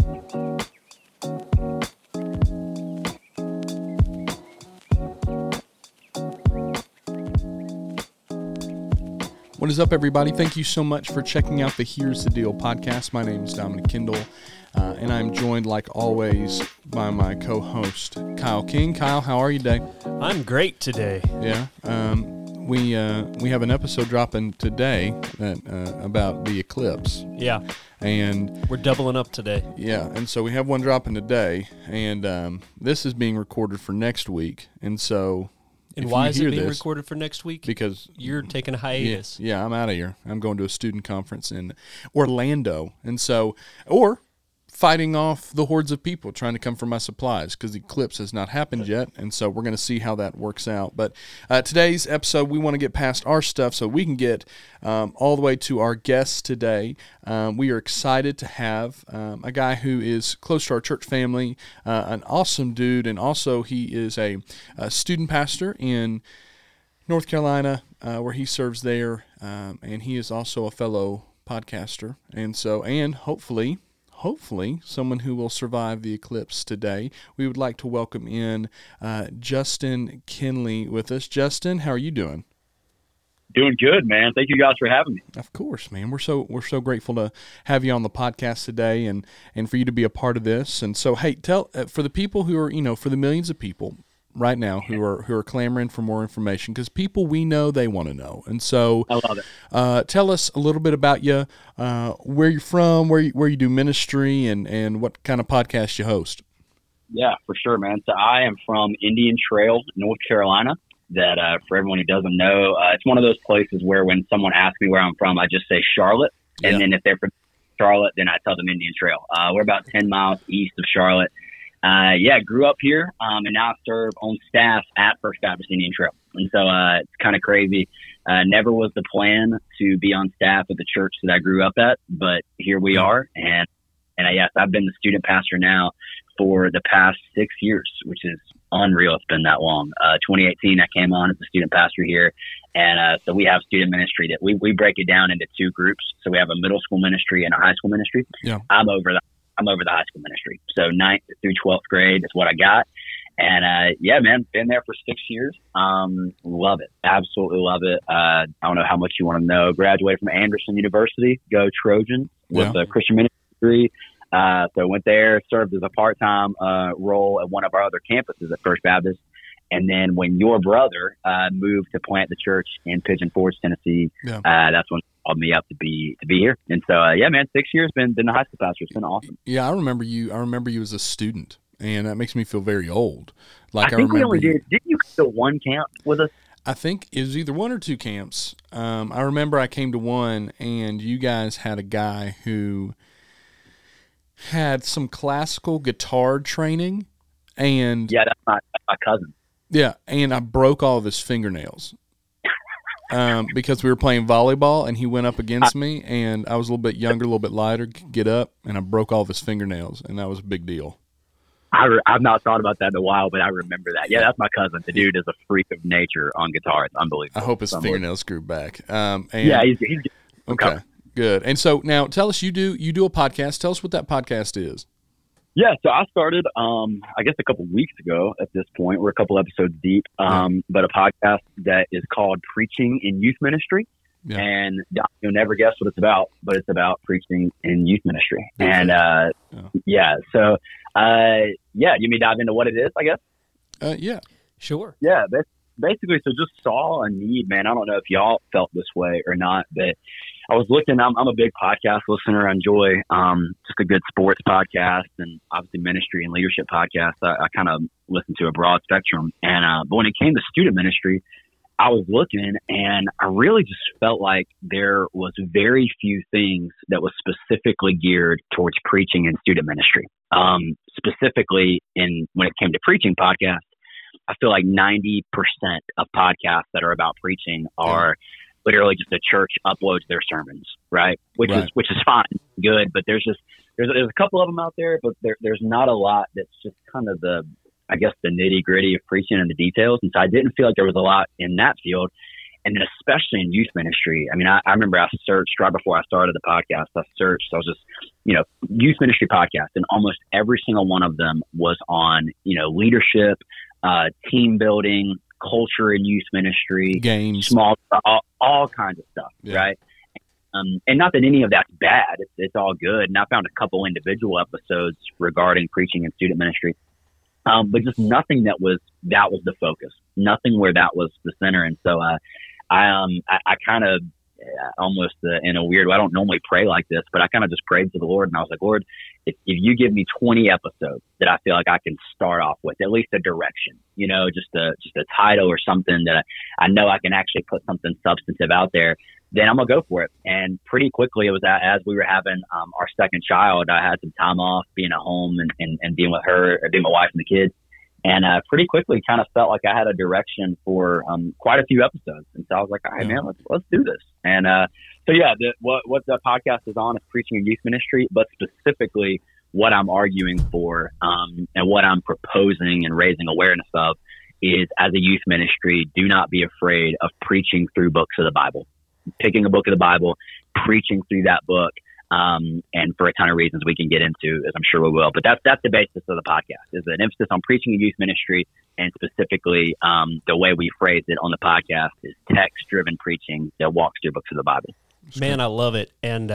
What is up, everybody? Thank you so much for checking out the Here's the Deal podcast. My name is Dominic Kendall, and I'm joined, like always, by my co-host, Kyle King. Kyle, how are you today? I'm great today. Yeah. We have an episode dropping today that about the eclipse. Yeah. And we're doubling up today. Yeah, and so we have one dropping today, and this is being recorded for next week, and so... And why is it being recorded for next week? Because you're taking a hiatus. Yeah, I'm out of here. I'm going to a student conference in Orlando. And so, or fighting off the hordes of people trying to come for my supplies because the eclipse has not happened yet. And so we're going to see how that works out. But today's episode, we want to get past our stuff so we can get all the way to our guests today. We are excited to have a guy who is close to our church family, an awesome dude, and also he is a student pastor in North Carolina where he serves there, and he is also a fellow podcaster. And so, and hopefully someone who will survive the eclipse today. We would like to welcome in Justin Kinley with us. Justin, how are you doing? Doing good, man. Thank you guys for having me. Of course, man. We're so grateful to have you on the podcast today and for you to be a part of this. And so, hey, tell for the people who are, for the millions of people right now who are clamoring for more information, because people we know, they want to know. And so I love it. Tell us a little bit about you, where you're from, where you do ministry, and what kind of podcast you host. Yeah, for sure, man. So I am from Indian Trail, North Carolina. That for everyone who doesn't know, it's one of those places where when someone asks me where I'm from, I just say Charlotte. And then if they're from Charlotte, then I tell them Indian Trail. We're about 10 miles east of Charlotte. Grew up here, and now I serve on staff at First Baptist Indian Trail. And so it's kind of crazy. Never was the plan to be on staff at the church that I grew up at, but here we are. And yes, I've been the student pastor now for the past 6 years, which is unreal. It's been that long. 2018, I came on as a student pastor here. And so we have student ministry that we break it down into two groups. So we have a middle school ministry and a high school ministry. Yeah. I'm over the high school ministry. So 9th through 12th grade is what I got. And, man, been there for 6 years. Love it. Absolutely love it. I don't know how much you want to know. Graduated from Anderson University, go Trojans, with a Christian ministry degree. So went there, served as a part-time, role at one of our other campuses at First Baptist. And then when your brother, moved to plant the church in Pigeon Forge, Tennessee, that's when called me up to be here. And so, 6 years been the high school pastor. It's been awesome. Yeah, I remember you as a student, and that makes me feel very old. I think we only did. Didn't you go to one camp with us? I think it was either one or two camps. I remember I came to one, and you guys had a guy who had some classical guitar training, and that's my cousin. Yeah, and I broke all of his fingernails. Because we were playing volleyball and he went up against me, and I was a little bit younger, a little bit lighter, could get up, and I broke all of his fingernails, and that was a big deal. I've not thought about that in a while, but I remember that. Yeah, that's my cousin. The dude is a freak of nature on guitar. It's unbelievable. I hope his fingernails grew back. He's okay, good. And so now tell us, you do a podcast. Tell us what that podcast is. Yeah, so I started, I guess a couple weeks ago at this point. We're a couple episodes deep, but a podcast that is called Preaching in Youth Ministry. Yeah. And you'll never guess what it's about, but it's about preaching in youth ministry. And, you may dive into what it is, I guess? Yeah. Sure. Yeah, basically, so just saw a need, man. I don't know if y'all felt this way or not, but I was looking, I'm a big podcast listener. I enjoy just a good sports podcast and obviously ministry and leadership podcasts. I kind of listen to a broad spectrum. And but when it came to student ministry, I was looking and I really just felt like there was very few things that was specifically geared towards preaching and student ministry. Specifically when it came to preaching podcasts, I feel like 90% of podcasts that are about preaching are literally just a church uploads their sermons, right? Which is fine, good, but there's a couple of them out there, but there's not a lot that's just kind of the nitty gritty of preaching and the details. And so I didn't feel like there was a lot in that field. And then especially in youth ministry, I mean, I remember I searched right before I started the podcast. I was just, youth ministry podcast, and almost every single one of them was on, leadership, team building, culture in youth ministry, games, small, all kinds of stuff, right? And not that any of that's bad. It's all good. And I found a couple individual episodes regarding preaching and student ministry. But just nothing that was the focus, nothing where that was the center. And so, I kind of almost in a weird way, I don't normally pray like this, but I kind of just prayed to the Lord, and I was like, Lord, if you give me 20 episodes that I feel like I can start off with, at least a direction, just a title or something that I know I can actually put something substantive out there, then I'm gonna go for it. And pretty quickly, it was as we were having our second child, I had some time off being at home and being with her, or being my wife and the kids. And pretty quickly kind of felt like I had a direction for quite a few episodes. And so I was like, all right, man, let's do this. And what the podcast is on is preaching and youth ministry, but specifically what I'm arguing for and what I'm proposing and raising awareness of is, as a youth ministry, do not be afraid of preaching through books of the Bible. Picking a book of the Bible, preaching through that book. And for a ton of reasons we can get into, as I'm sure we will. But that's the basis of the podcast, is an emphasis on preaching and youth ministry, and specifically the way we phrase it on the podcast is text-driven preaching that walks through books of the Bible. Man, I love it. And,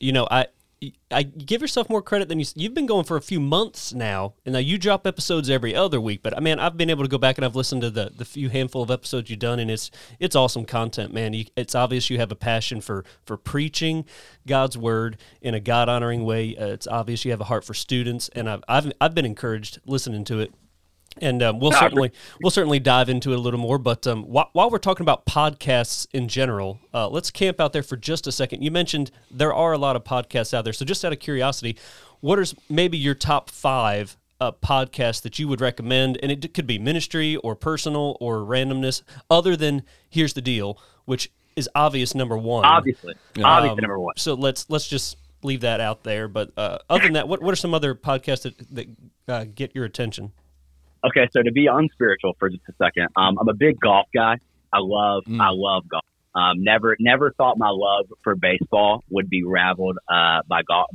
I give yourself more credit than you've been going for a few months now, and now you drop episodes every other week. But man, I've been able to go back and I've listened to the few handful of episodes you've done, and it's awesome content, man. It's obvious you have a passion for preaching God's word in a God honoring way. It's obvious you have a heart for students, and I've been encouraged listening to it. And we'll certainly dive into it a little more. But while we're talking about podcasts in general, let's camp out there for just a second. You mentioned there are a lot of podcasts out there. So just out of curiosity, what are maybe your top 5 podcasts that you would recommend? And it could be ministry or personal or randomness, other than Here's the Deal, which is obvious number one. Obviously number one. So let's just leave that out there. But other than that, what are some other podcasts that get your attention? Okay, so to be unspiritual for just a second, I'm a big golf guy. I love golf. Never thought my love for baseball would be rivaled by golf.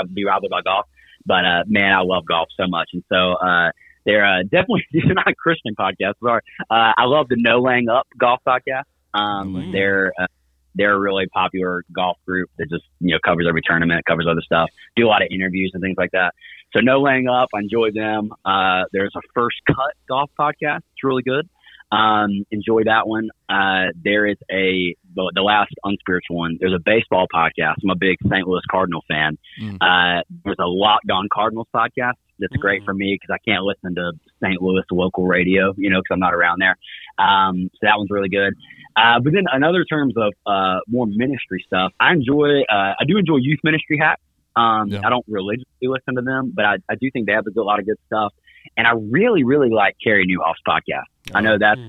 But man, I love golf so much, and so they're definitely these are not Christian podcasts. Sorry, I love the No Laying Up golf podcast. They're a really popular golf group that just covers every tournament, covers other stuff, do a lot of interviews and things like that. So No Laying Up, I enjoy them. There's a First Cut golf podcast. It's really good. Enjoy that one. There is the last unspiritual one. There's a baseball podcast. I'm a big St. Louis Cardinal fan. There's a Locked On Cardinals podcast. That's great for me because I can't listen to St. Louis local radio, because I'm not around there. So that one's really good. But then in other terms of more ministry stuff, I do enjoy Youth Ministry Hacks. I don't religiously listen to them, but I do think they have a lot of good stuff. And I really, really like Carey Nieuwhoff's podcast. I know that's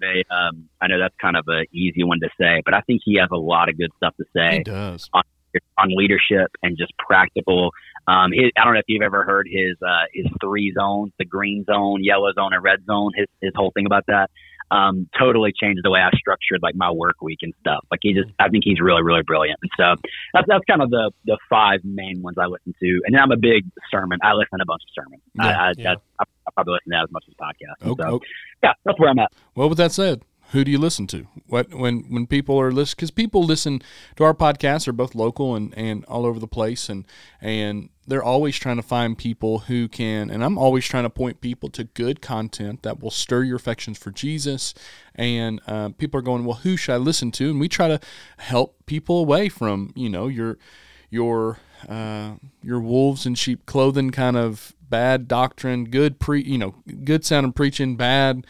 kind of a easy one to say, but I think he has a lot of good stuff to say. He does. On leadership and just practical. I don't know if you've ever heard his 3 zones, the green zone, yellow zone, and red zone. His whole thing about that totally changed the way I structured like my work week and stuff. Like I think he's really, really brilliant. And so that's kind of the 5 main ones I listen to. And then I'm a big sermon. I listen to a bunch of sermons. I probably listen to that as much as podcasts. Yeah, that's where I'm at. Well, with that said, who do you listen to? When people are listening, because people listen to our podcasts, are both local and all over the place, and they're always trying to find people who can, and I'm always trying to point people to good content that will stir your affections for Jesus, and people are going, well, who should I listen to? And we try to help people away from, your wolves in sheep clothing kind of bad doctrine, good sounding preaching, bad,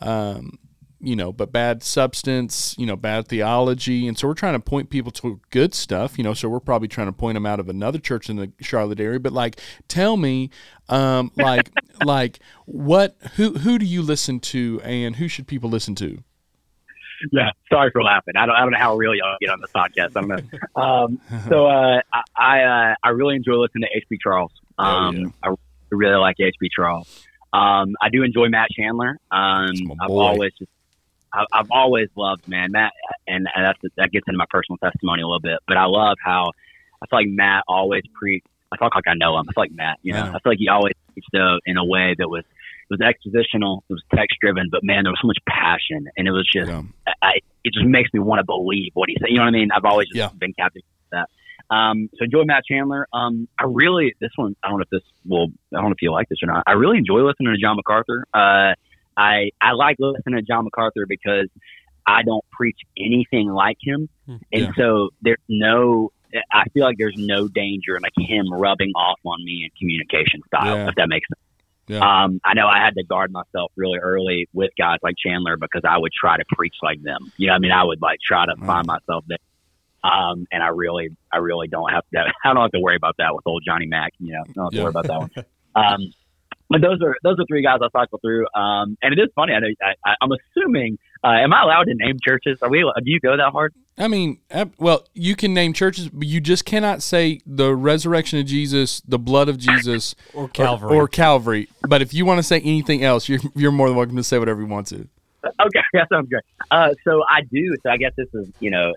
but bad substance, bad theology. And so we're trying to point people to good stuff, so we're probably trying to point them out of another church in the Charlotte area. But tell me, who do you listen to, and who should people listen to? Yeah, sorry for laughing. I don't know how real y'all get on this podcast. I don't know. I really enjoy listening to H.B. Charles. I really like H.B. Charles. I do enjoy Matt Chandler. I've always just I've always loved, man, Matt, and that gets into my personal testimony a little bit, but I love how I feel like Matt always I talk like I know him. I feel like Matt, I feel like he always preached in a way that was expositional, it was text driven, but man, there was so much passion, and it was just, it just makes me want to believe what he said. You know what I mean? I've always just been captivated with that. So enjoy Matt Chandler. I don't know if you like this or not. I really enjoy listening to John MacArthur. I like listening to John MacArthur because I don't preach anything like him. And so I feel like there's no danger in like him rubbing off on me in communication style, if that makes sense. Yeah. I know I had to guard myself really early with guys like Chandler because I would try to preach like them. You know what I mean? I would like try to find myself there. And I really don't have that. I don't have to worry about that with old Johnny Mac. I don't have to worry about that one. But those are three guys I cycle through. And it is funny. I'm assuming. Am I allowed to name churches? Do you go that hard? I mean, well, you can name churches, but you just cannot say the resurrection of Jesus, the blood of Jesus, or Calvary. Or Calvary. But if you want to say anything else, you're more than welcome to say whatever you want to. Okay, that sounds great. So I do. So I guess this is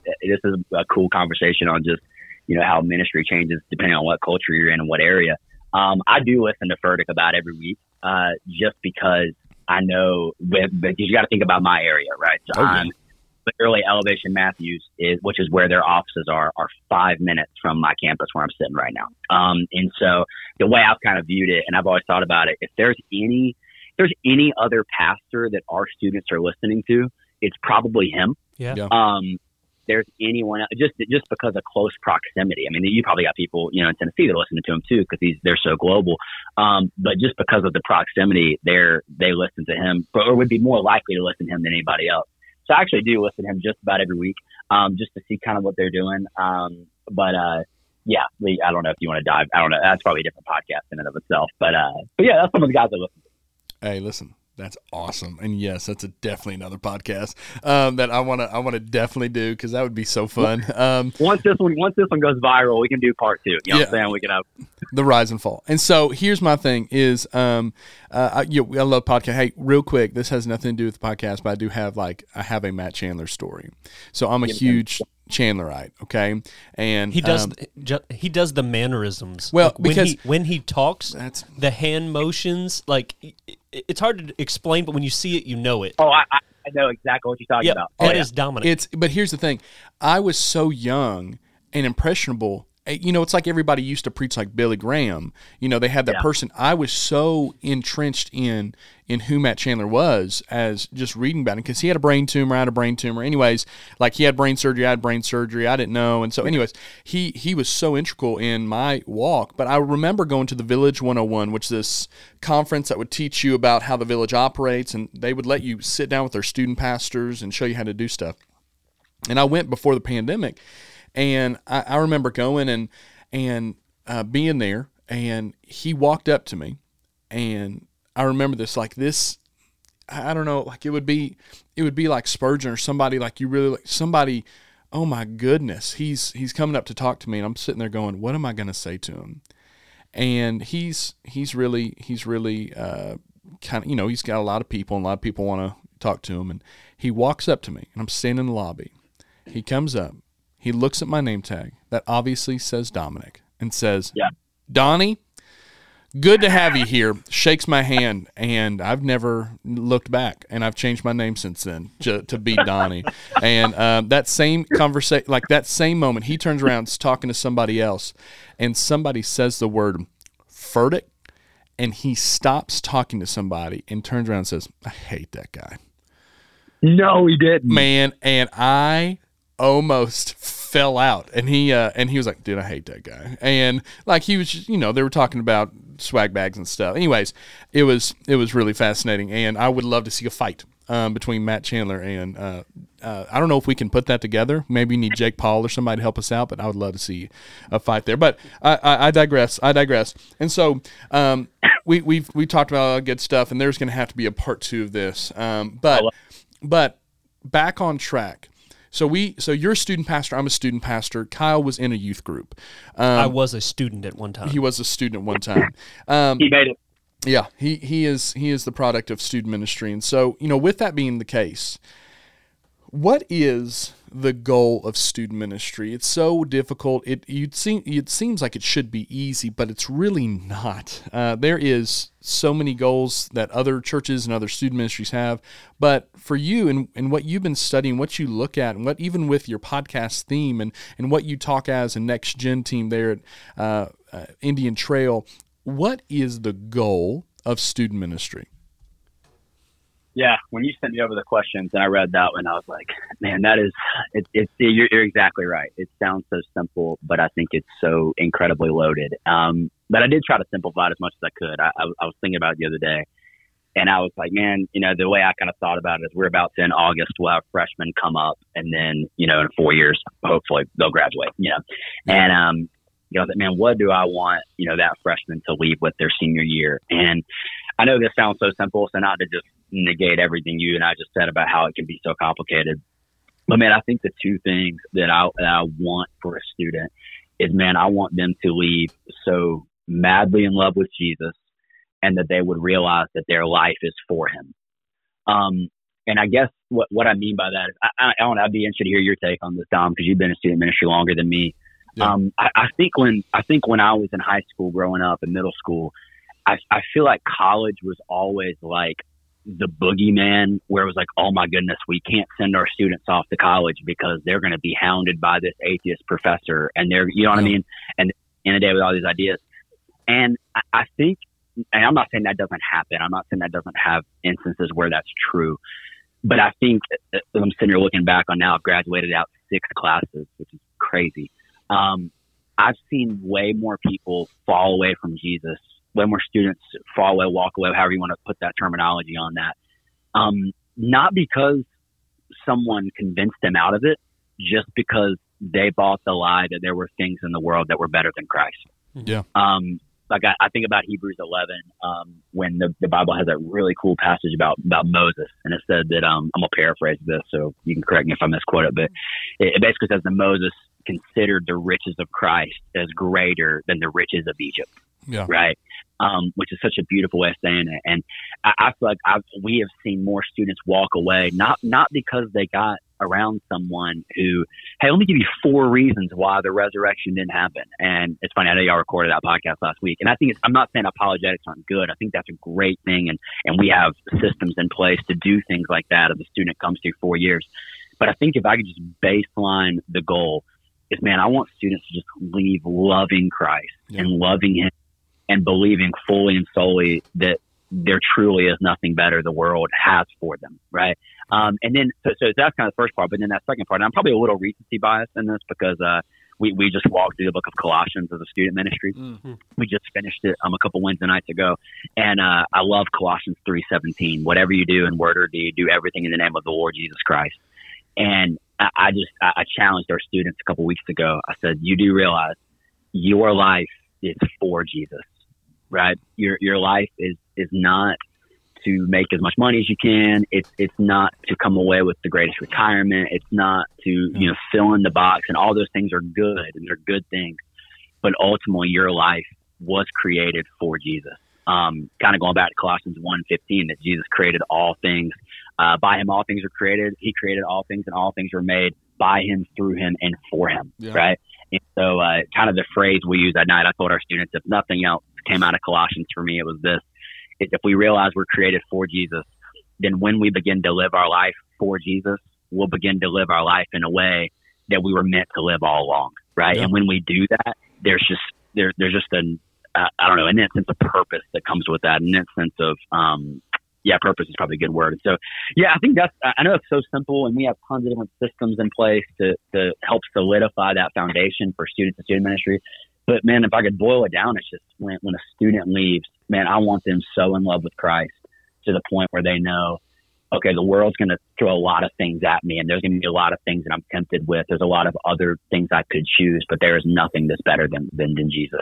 a cool conversation on just how ministry changes depending on what culture you're in and what area. I do listen to Furtick about every week, just because I know, because you got to think about my area, right? So I'm literally Elevation Matthews, which is where their offices are 5 minutes from my campus where I'm sitting right now. And so the way I've kind of viewed it, and I've always thought about it, if there's any other pastor that our students are listening to, it's probably him. Yeah. There's anyone just because of close proximity. I mean, you probably got people, in Tennessee that are listening to him too, because they're so global. But just because of the proximity, they listen to him, or would be more likely to listen to him than anybody else. So I actually do listen to him just about every week, just to see kind of what they're doing. But yeah, I don't know if you want to dive. I don't know. That's probably a different podcast in and of itself. But yeah, that's some of the guys I listen to. Hey, listen. That's awesome, and yes, that's definitely another podcast that I want to definitely do, because that would be so fun. Once this one goes viral, we can do part 2. You know what I'm saying? We can have the rise and fall. And so here's my thing: is I love podcast. Hey, real quick, this has nothing to do with the podcast, but I have a Matt Chandler story. So I'm a huge Chandlerite, okay, and he does the mannerisms. Well, like because when he talks, the hand motions, like it's hard to explain, but when you see it, you know it. Oh, I know exactly what you're talking about. That is dominant. But here's the thing: I was so young and impressionable. It's like everybody used to preach like Billy Graham. They had that person. I was so entrenched in who Matt Chandler was, as just reading about him, because he had a brain tumor. I had a brain tumor. Anyways, like he had brain surgery. I had brain surgery. I didn't know. And so anyways, he was so integral in my walk. But I remember going to the Village 101, which is this conference that would teach you about how the village operates. And they would let you sit down with their student pastors and show you how to do stuff. And I went before the pandemic. And I remember going and being there, and he walked up to me, and I remember this, I don't know, like it would be like Spurgeon or somebody, like you really, like somebody, oh my goodness, he's coming up to talk to me, and I'm sitting there going, what am I going to say to him? And he's really kind of, he's got a lot of people, and a lot of people want to talk to him, and he walks up to me, and I'm standing in the lobby. He comes up. He looks at my name tag that obviously says Dominic and says, Donnie, good to have you here. Shakes my hand, and I've never looked back, and I've changed my name since then to be Donnie. And that same conversation, like that same moment, he turns around, is talking to somebody else, and somebody says the word Furtick, and he stops talking to somebody and turns around and says, I hate that guy. No, he didn't. Man, and I almost fell out, and he was like, dude, I hate that guy. And like he was just, they were talking about swag bags and stuff. Anyways, it was really fascinating, and I would love to see a fight between Matt Chandler and I don't know if we can put that together. Maybe you need Jake Paul or somebody to help us out, but I would love to see a fight there. But I digress. And so we talked about all good stuff, and there's going to have to be a part 2 of this. But back on track. So you're a student pastor. I'm a student pastor. Kyle was in a youth group. I was a student at one time. He was a student at one time. He made it. Yeah, he is the product of student ministry. And so, with that being the case, What is the goal of student ministry? It's so difficult. It seems like it should be easy, but it's really not. There is so many goals that other churches and other student ministries have, but for you and what you've been studying, what you look at, and what even with your podcast theme and what you talk as a Next Gen team there at Indian Trail, what is the goal of student ministry? Yeah, when you sent me over the questions and I read that one, I was like, man, you're exactly right. It sounds so simple, but I think it's so incredibly loaded. But I did try to simplify it as much as I could. I was thinking about it the other day, and I was like, man, the way I kind of thought about it is we're about to, in August, we'll have freshmen come up, and then, in 4 years, hopefully they'll graduate, And, I was like, man, what do I want, that freshman to leave with their senior year? And I know this sounds so simple, so not to just negate everything you and I just said about how it can be so complicated. But man, I think the two things that I want for a student is, man, I want them to leave so madly in love with Jesus, and that they would realize that their life is for him. And I guess what I mean by that is, I'd be interested to hear your take on this, Dom, because you've been in student ministry longer than me. Yeah. I think when I was in high school, growing up in middle school, I feel like college was always like the boogeyman, where it was like, oh my goodness, we can't send our students off to college because they're going to be hounded by this atheist professor, and they're, what I mean? And in a day with all these ideas. And I think, and I'm not saying that doesn't happen. I'm not saying that doesn't have instances where that's true. But I think I'm sitting here looking back on now, I've graduated out 6 classes, which is crazy. I've seen way more people fall away from Jesus, way more students fall away, walk away, however you want to put that terminology on that. Not because someone convinced them out of it, just because they bought the lie that there were things in the world that were better than Christ. Yeah. Like I think about Hebrews 11, when the Bible has that really cool passage about Moses, and it said that, I'm gonna paraphrase this, so you can correct me if I misquote it, but it basically says that Moses considered the riches of Christ as greater than the riches of Egypt. Yeah. Right. Which is such a beautiful way of saying it. And I feel like we have seen more students walk away, not because they got around someone who, hey, let me give you 4 reasons why the resurrection didn't happen. And it's funny, I know y'all recorded that podcast last week. And I think I'm not saying apologetics aren't good. I think that's a great thing. And we have systems in place to do things like that as a student comes through 4 years. But I think if I could just baseline the goal is, man, I want students to just leave loving Christ and loving him, and believing fully and solely that there truly is nothing better the world has for them, right? And then, so that's kind of the first part, but then that second part, and I'm probably a little recency biased in this because we just walked through the book of Colossians as a student ministry. Mm-hmm. We just finished it a couple Wednesday nights ago, and I love Colossians 3:17. Whatever you do in word or deed, do everything in the name of the Lord Jesus Christ. And I challenged our students a couple weeks ago. I said, you do realize your life is for Jesus, right? Your life is not to make as much money as you can. It's not to come away with the greatest retirement. It's not to, fill in the box, and all those things are good and they're good things. But ultimately your life was created for Jesus. Kind of going back to Colossians 1:15, that Jesus created all things. By him, all things are created. He created all things, and all things were made by him, through him, and for him. Yeah. Right. And so, kind of the phrase we use that night, I told our students, if nothing else came out of Colossians for me, it was this: is if we realize we're created for Jesus, then when we begin to live our life for Jesus, we'll begin to live our life in a way that we were meant to live all along. Right. Yeah. And when we do that, there's just an sense of purpose that comes with that, an sense of, purpose is probably a good word. And so, I think I know it's so simple, and we have tons of different systems in place to help solidify that foundation for students and student ministry. But man, if I could boil it down, it's just when a student leaves, man, I want them so in love with Christ to the point where they know, okay, the world's going to throw a lot of things at me, and there's going to be a lot of things that I'm tempted with. There's a lot of other things I could choose, but there is nothing that's better than Jesus.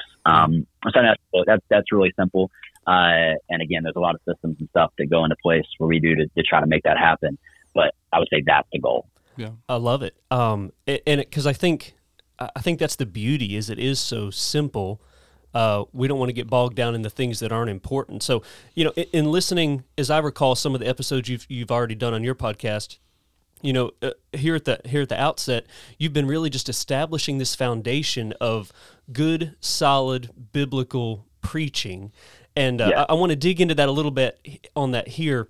So that's really simple. And again, there's a lot of systems and stuff that go into place where we do to try to make that happen. But I would say that's the goal. Yeah, I love it. And because I think that's the beauty, is it is so simple. We don't want to get bogged down in the things that aren't important. So, in listening, as I recall, some of the episodes you've already done on your podcast, here at the outset, you've been really just establishing this foundation of good, solid biblical preaching, and I want to dig into that a little bit on that here.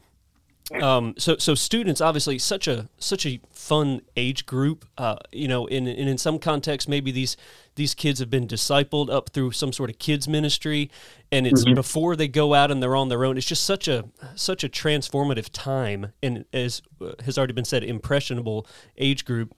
So students, obviously, such a fun age group. In some contexts, maybe these kids have been discipled up through some sort of kids ministry, and it's before they go out and they're on their own. It's just such a transformative time, and as has already been said, impressionable age group.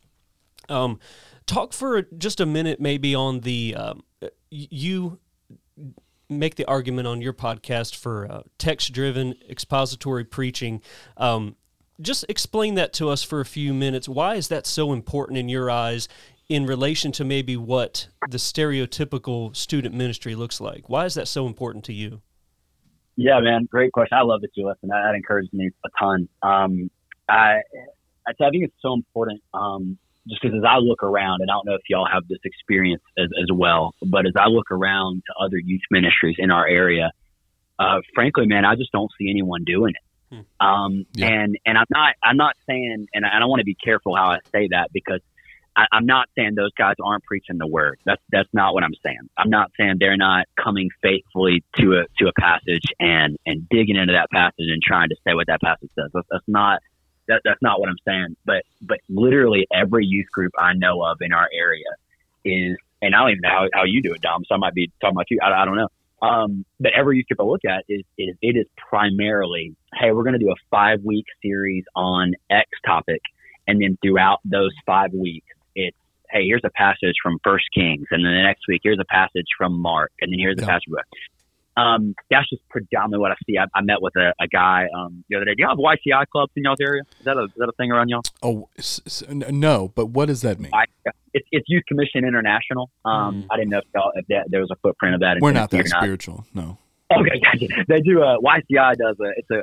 Talk for just a minute, maybe on the you make the argument on your podcast for text-driven expository preaching. Just explain that to us for a few minutes. Why is that so important in your eyes in relation to maybe what the stereotypical student ministry looks like? Why is that so important to you? Yeah, man, great question. I love that you listen. That encouraged me a ton. I think it's so important. Just because as I look around, and I don't know if y'all have this experience as well, but as I look around to other youth ministries in our area, frankly, man, I just don't see anyone doing it. And I'm not saying, and I want to be careful how I say that, because I'm not saying those guys aren't preaching the word. That's not what I'm saying. I'm not saying they're not coming faithfully to a passage and digging into that passage and trying to say what that passage says. That's not what I'm saying. But literally every youth group I know of in our area is, and I don't even know how you do it, Dom, so I might be talking about you. I don't know. But every youth group I look at it is primarily, hey, we're going to do a 5-week series on X topic. And then throughout those 5 weeks, it's, hey, here's a passage from First Kings. And then the next week, here's a passage from Mark. And then here's a passage. That's just predominantly what I see. I met with a guy the other day. Do y'all have YCI clubs in y'all's area? Is that a thing around y'all? Oh, no. But what does that mean? It's Youth Commission International. I didn't know if there was a footprint of that. We're not that spiritual. No. Okay, gotcha. They do. YCI does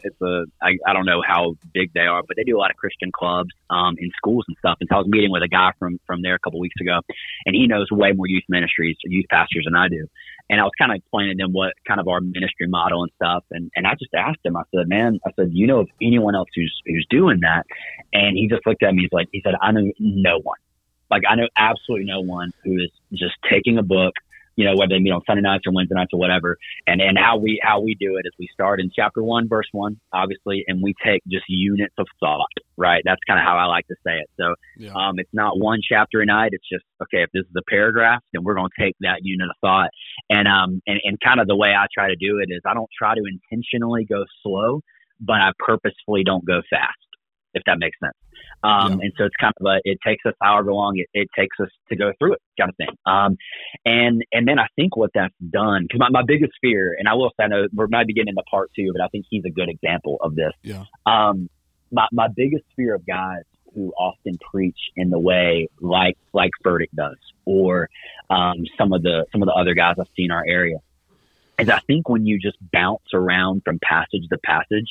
I don't know how big they are, but they do a lot of Christian clubs in schools and stuff. And so I was meeting with a guy from there a couple weeks ago, and he knows way more youth ministries, youth pastors than I do. And I was kind of explaining to them what kind of our ministry model and stuff. And I just asked him, I said, do you know of anyone else who's doing that? And he just looked at me. He said, I know no one. Like, I know absolutely no one who is just taking a book, whether they meet on Sunday nights or Wednesday nights or whatever. And how we do it is we start in chapter 1, verse 1, obviously, and we take just units of thought, right? That's kind of how I like to say it. So it's not one chapter a night. It's just, okay, if this is a paragraph, then we're going to take that unit of thought. And kind of the way I try to do it is I don't try to intentionally go slow, but I purposefully don't go fast, if that makes sense. And so it's kind of it takes us however long it takes us to go through it, kind of thing. And then I think what that's done, because my biggest fear, and I will say, I know we might be getting into part 2, but I think he's a good example of this. Yeah. My biggest fear of guys who often preach in the way like Furtick does, or some of the other guys I've seen in our area, is I think when you just bounce around from passage to passage,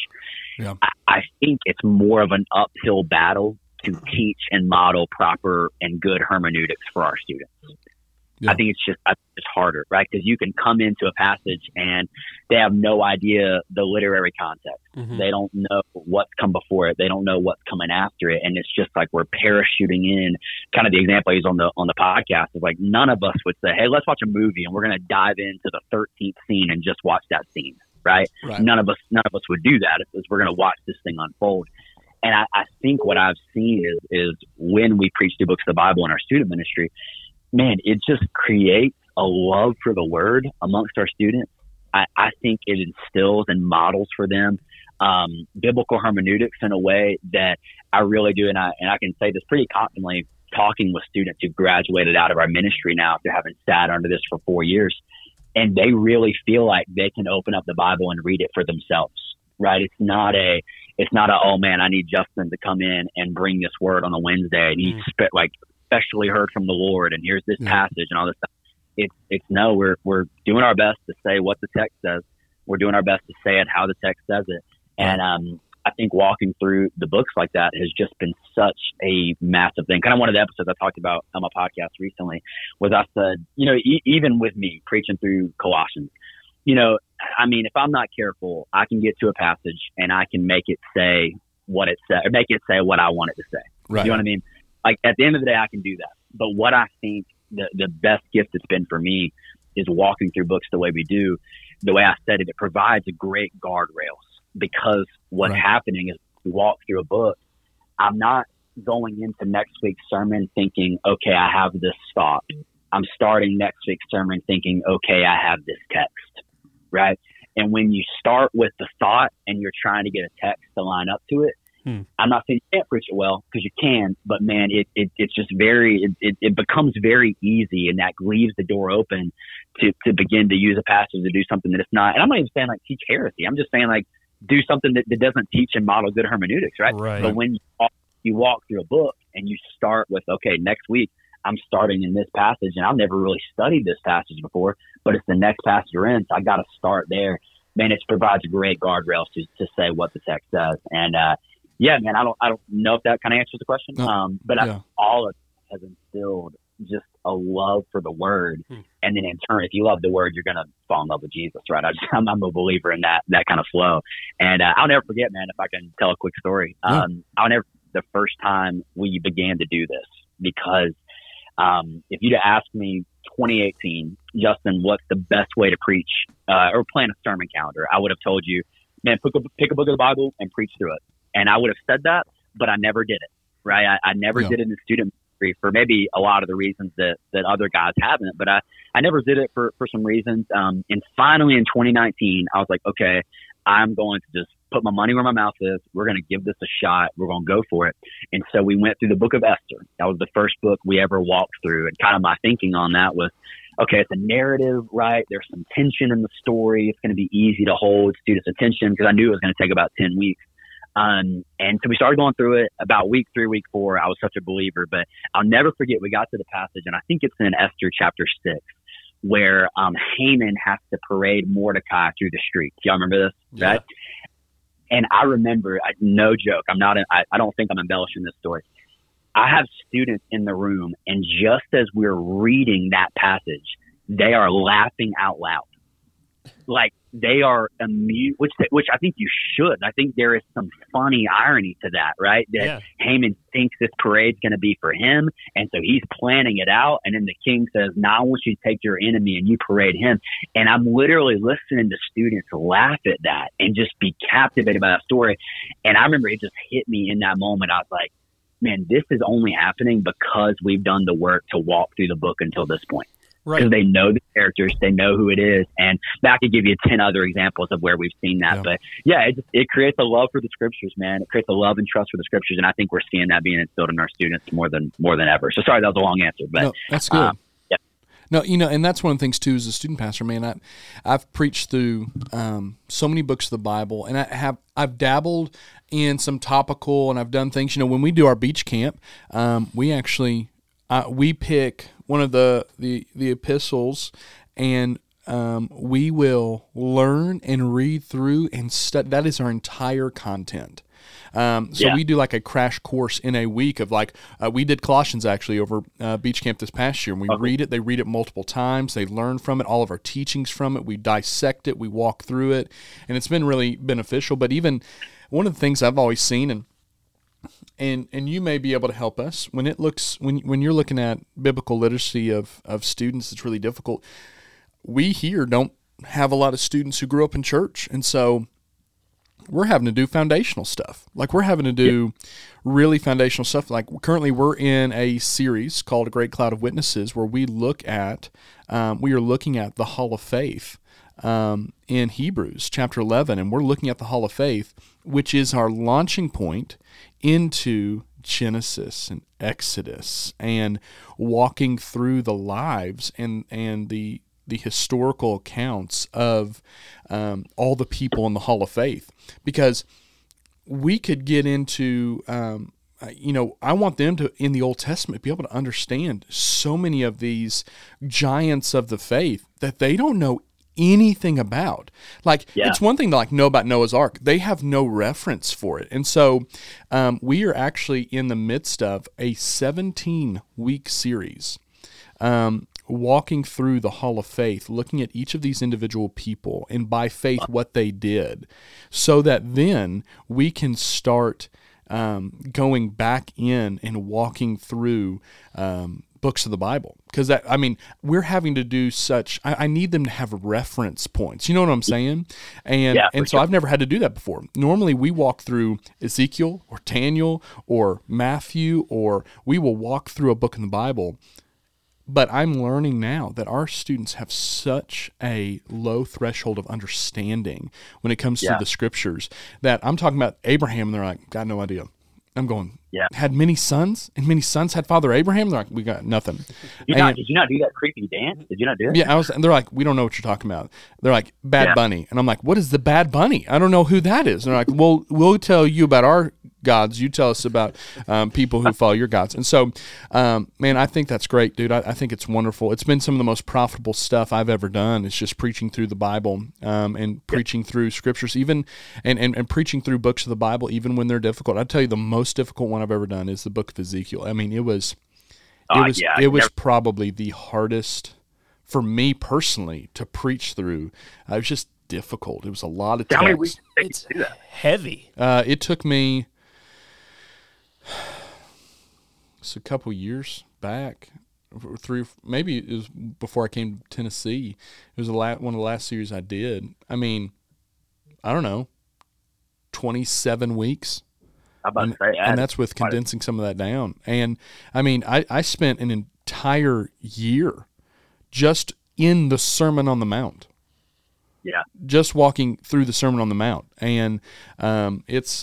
I think it's more of an uphill battle to teach and model proper and good hermeneutics for our students. I think it's harder, right? Because you can come into a passage and they have no idea the literary context. Mm-hmm. They don't know what's come before it. They don't know what's coming after it. And it's just like we're parachuting in. Kind of the example he's on the podcast is like, none of us would say, hey, let's watch a movie and we're going to dive into the 13th scene and just watch that scene, right? None of us would do that. If we're going to watch this thing unfold. And I think what I've seen is when we preach through books of the Bible in our student ministry, man, it just creates a love for the word amongst our students. I think it instills and models for them biblical hermeneutics in a way that I really do. And I can say this pretty confidently, talking with students who graduated out of our ministry now after having sat under this for 4 years. And they really feel like they can open up the Bible and read it for themselves, right? It's not a, oh man, I need Justin to come in and bring this word on a Wednesday. And he's especially heard from the Lord, and here's this passage and all this stuff. It's no, we're doing our best to say what the text says. We're doing our best to say it how the text says it. And I think walking through the books like that has just been such a massive thing. Kind of one of the episodes I talked about on my podcast recently was I said, even with me preaching through Colossians, if I'm not careful, I can get to a passage and I can make it say what it says, or make it say what I want it to say. Right. You know what I mean? Like at the end of the day, I can do that. But what I think the best gift it's been for me is walking through books the way we do. The way I said it, it provides a great guardrails, because what's happening is we walk through a book. I'm not going into next week's sermon thinking, okay, I have this thought. I'm starting next week's sermon thinking, okay, I have this text, right? And when you start with the thought and you're trying to get a text to line up to it, I'm not saying you can't preach it well, because you can, but man, it's just it becomes very easy, and that leaves the door open to begin to use a passage to do something that it's not. And I'm not even saying like teach heresy. I'm just saying like do something that doesn't teach and model good hermeneutics, right? But when you walk through a book and you start with, okay, next week I'm starting in this passage, and I've never really studied this passage before, but it's the next passage we're in, so I got to start there. Man, it provides great guardrails to say what the text says. And yeah, man, I don't know if that kind of answers the question, but all of it has instilled just a love for the word, and then in turn, if you love the word, you're gonna fall in love with Jesus, right? I'm a believer in that kind of flow, and I'll never forget, man. If I can tell a quick story, I'll never the first time we began to do this, because if you'd have asked me 2018, Justin, what's the best way to preach or plan a sermon calendar, I would have told you, man, pick a book of the Bible and preach through it. And I would have said that, but I never did it, right? I never did it in student ministry for maybe a lot of the reasons that other guys haven't, but I never did it for some reasons. And finally in 2019, I was like, okay, I'm going to just put my money where my mouth is. We're going to give this a shot. We're going to go for it. And so we went through the book of Esther. That was the first book we ever walked through. And kind of my thinking on that was, okay, it's a narrative, right? There's some tension in the story. It's going to be easy to hold students' attention, because I knew it was going to take about 10 weeks. And so we started going through it. About week 3, week 4, I was such a believer, but I'll never forget, we got to the passage, and I think it's in Esther chapter 6, where Haman has to parade Mordecai through the streets. Y'all remember this, right? And I remember, no joke, I don't think I'm embellishing this story. I have students in the room, and just as we're reading that passage, they are laughing out loud. Like they are amused, which I think you should. I think there is some funny irony to that, right? That Haman thinks this parade's going to be for him, and so he's planning it out. And then the king says, "Now I want you to take your enemy and you parade him." And I'm literally listening to students laugh at that and just be captivated by that story. And I remember it just hit me in that moment. I was like, "Man, this is only happening because we've done the work to walk through the book until this point." Because they know the characters, they know who it is, and I could give you 10 other examples of where we've seen that. But it creates a love for the scriptures, man. It creates a love and trust for the scriptures, and I think we're seeing that being instilled in our students more than ever. So sorry, that was a long answer, but no, that's good. No, and that's one of the things too as a student pastor, man. I've preached through so many books of the Bible, and I've dabbled in some topical, and I've done things. When we do our beach camp, we actually we pick one of the epistles, and we will learn and read through and study. That is our entire content. We do like a crash course in a week of we did Colossians actually over beach camp this past year, and we read it. They read it multiple times. They learn from it, all of our teachings from it. We dissect it. We walk through it, and it's been really beneficial. But even one of the things I've always seen, and you may be able to help us when you're looking at biblical literacy of students, it's really difficult. We here don't have a lot of students who grew up in church, and so we're having to do foundational stuff. Like we're having to do really foundational stuff. Like currently we're in a series called A Great Cloud of Witnesses, where we are looking at the Hall of Faith in Hebrews chapter 11, and we're looking at the Hall of Faith, which is our launching point into Genesis and Exodus, and walking through the lives and the historical accounts of all the people in the Hall of Faith, because we could get into I want them to, in the Old Testament, be able to understand so many of these giants of the faith that they don't know anything about. It's one thing to know about Noah's Ark. They have no reference for it. And so we are actually in the midst of a 17-week series walking through the Hall of Faith, looking at each of these individual people and by faith what they did, so that then we can start going back in and walking through books of the Bible, because we're having to do such. I need them to have reference points. You know what I'm saying? And so I've never had to do that before. Normally, we walk through Ezekiel or Daniel or Matthew, or we will walk through a book in the Bible. But I'm learning now that our students have such a low threshold of understanding when it comes to the scriptures, that I'm talking about Abraham, and they're like, got no idea. I'm going, had many sons, and many sons had Father Abraham? They're like, we got nothing. Did you not do that creepy dance? Did you not do it? Yeah, and they're like, we don't know what you're talking about. They're like, Bad Bunny. And I'm like, what is the Bad Bunny? I don't know who that is. And they're like, well, we'll tell you about our gods. You tell us about people who follow your gods. And so, man, I think that's great, dude. I think it's wonderful. It's been some of the most profitable stuff I've ever done. It's just preaching through the Bible and preaching through scriptures, even and preaching through books of the Bible, even when they're difficult. I'd tell you the most difficult one I've ever done is the book of Ezekiel. I mean, it was probably the hardest for me personally to preach through. It was just difficult. It was a lot of text. It's heavy. It took me a couple years back, maybe it was before I came to Tennessee. It was one of the last series I did. I mean, I don't know, 27 weeks. And that's with condensing some of that down. And I mean, I spent an entire year just in the Sermon on the Mount. Yeah. Just walking through the Sermon on the Mount. And it's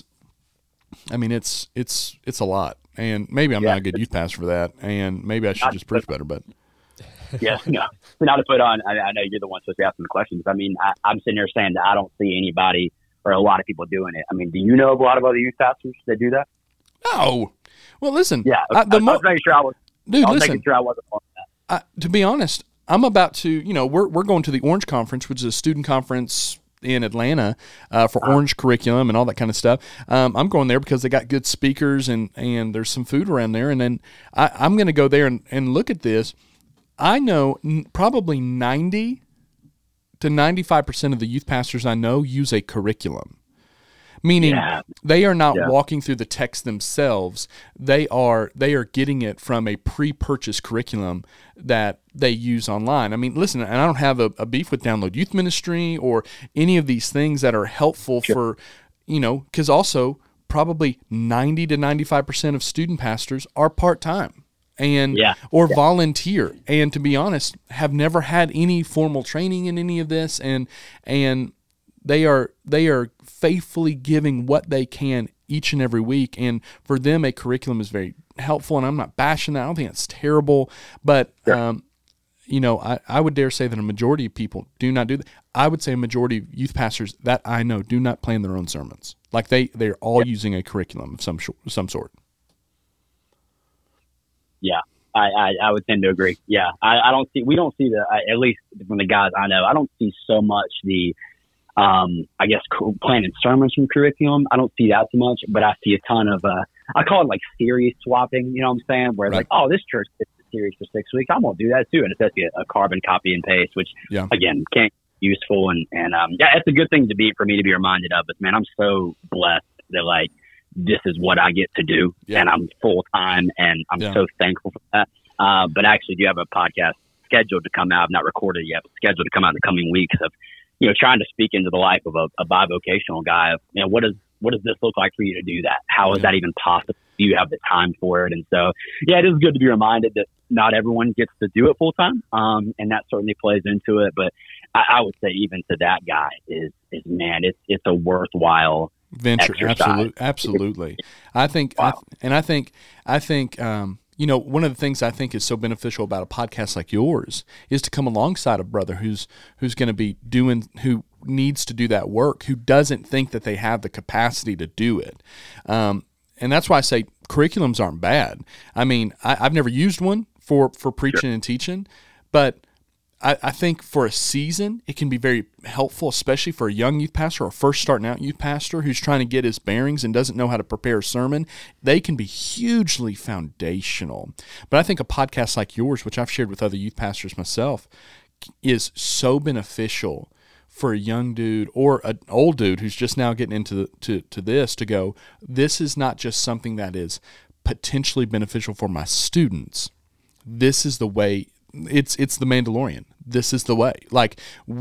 a lot. And maybe I'm not a good youth pastor for that. And maybe I should just preach better, but. Yeah, no. Not to put on, I know you're the one supposed to be asking the questions. I mean, I'm sitting here saying that I don't see anybody or a lot of people doing it. I mean, do you know of a lot of other youth pastors that do that? No. Well, listen. Yeah, I was making sure I was. Dude, I was listen. making sure I wasn't on that. To be honest, I'm about to. We're going to the Orange Conference, which is a student conference in Atlanta for Orange curriculum and all that kind of stuff. I'm going there because they got good speakers and there's some food around there. And then I'm going to go there and look at this. I know probably 90 to 95% of the youth pastors I know use a curriculum, meaning they are not walking through the text themselves. They are getting it from a pre-purchased curriculum that they use online. I mean, listen, and I don't have a beef with Download Youth Ministry or any of these things that are helpful for, because also probably 90 to 95% of student pastors are part-time. Or volunteer, and to be honest, have never had any formal training in any of this, and they are faithfully giving what they can each and every week, and for them a curriculum is very helpful, and I'm not bashing that. I don't think it's terrible, but I would dare say that a majority of people do not do that. I would say a majority of youth pastors that I know do not plan their own sermons. Like they're all using a curriculum of some sort. Yeah, I would tend to agree. Yeah, we don't see at least from the guys I know, I don't see so much the, planning sermons from curriculum. I don't see that so much, but I see a ton of, I call it like series swapping, you know what I'm saying? Where like, oh, this church did the series for 6 weeks. I'm going to do that too. And it's actually a carbon copy and paste, which again, can't be useful. And it's a good thing for me to be reminded of, but man, I'm so blessed that like, this is what I get to do, and I'm full time, and I'm so thankful for that. But I actually do have a podcast scheduled to come out. I've not recorded it yet, but scheduled to come out in the coming weeks of, trying to speak into the life of a bivocational guy. Of, what does this look like for you to do that? How is that even possible? Do you have the time for it? And so, it is good to be reminded that not everyone gets to do it full time, and that certainly plays into it. But I would say even to that guy is man, it's a worthwhile venture. Exercise. Absolutely. I think, one of the things I think is so beneficial about a podcast like yours is to come alongside a brother who's going to be who needs to do that work, who doesn't think that they have the capacity to do it. And that's why I say curriculums aren't bad. I mean, I've never used one for preaching and teaching, but I think for a season, it can be very helpful, especially for a young youth pastor or a first starting out youth pastor who's trying to get his bearings and doesn't know how to prepare a sermon. They can be hugely foundational. But I think a podcast like yours, which I've shared with other youth pastors myself, is so beneficial for a young dude or an old dude who's just now getting into to this to go, this is not just something that is potentially beneficial for my students. This is the way. It's the Mandalorian. This is the way. Like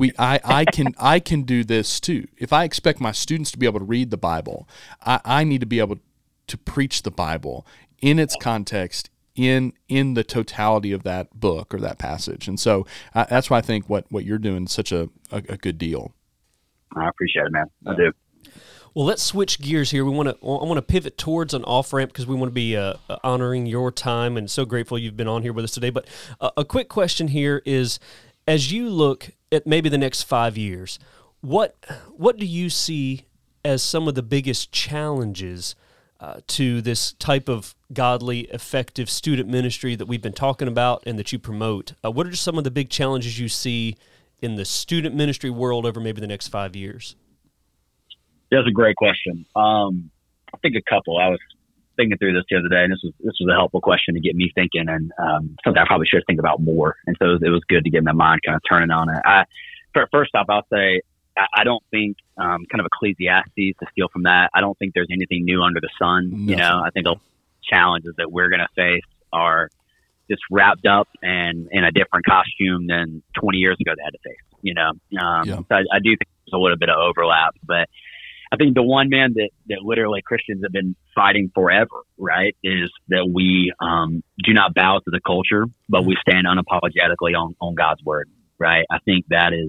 I can do this too. If I expect my students to be able to read the Bible, I need to be able to preach the Bible in its context, in the totality of that book or that passage. And so that's why I think what you're doing is such a good deal. I appreciate it, man. I do. Well, let's switch gears here. I want to pivot towards an off-ramp because we want to be honoring your time, and so grateful you've been on here with us today. But a quick question here is, as you look at maybe the next 5 years, what do you see as some of the biggest challenges to this type of godly, effective student ministry that we've been talking about and that you promote? What are some of the big challenges you see in the student ministry world over maybe the next 5 years? That's a great question. I think a couple. I was thinking through this the other day, and this was a helpful question to get me thinking, and something I probably should think about more. And so it was good to get my mind kind of turning on it. First off, I'll say I don't think kind of Ecclesiastes, to steal from that, I don't think there's anything new under the sun. No. You know, I think the challenges that we're going to face are just wrapped up and in a different costume than 20 years ago they had to face. You know, so I do think there's a little bit of overlap, but I think the one, man, that literally Christians have been fighting forever, right, is that we do not bow to the culture, but we stand unapologetically on God's word, right? I think that is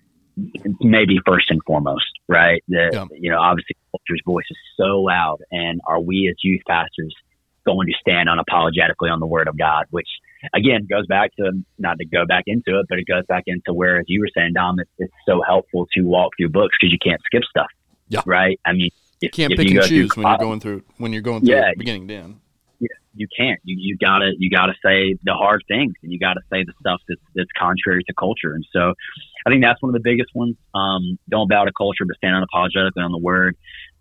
maybe first and foremost, right? You know, obviously culture's voice is so loud, and are we as youth pastors going to stand unapologetically on the word of God, which again goes back to, not to go back into it, but it goes back into where, as you were saying, Dom, it's so helpful to walk through books because you can't skip stuff. Yeah. Right. I mean, you can't pick and choose when you're going through beginning to end. Yeah, you can't. You gotta say the hard things, and you gotta say the stuff that's contrary to culture. And so, I think that's one of the biggest ones. Don't bow to culture, but stand unapologetically on the word.